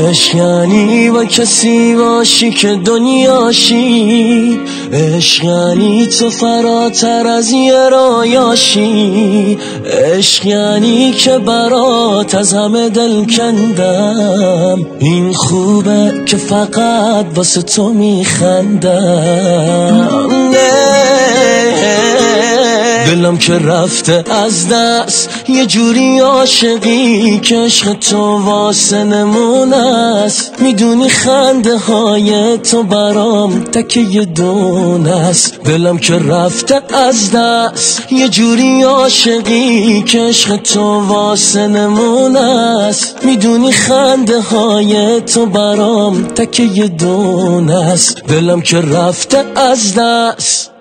عشق یعنی با کسی باشی که دنیاشی، عشق یعنی تو فراتر از یه رایاشی، عشق یعنی که برات از همه دل کندم، این خوبه که فقط واسه تو میخندم. دلم که رفته از دست، یه جوری عاشقی که عشق تو واسه نمونه است. میدونی خنده های تو برام تکه یه دونه است. دلم که رفته از دست، یه جوری عاشقی که عشق تو واسه نمونه است. میدونی خنده های تو برام تکه یه دونه است. دلم که رفته از دست.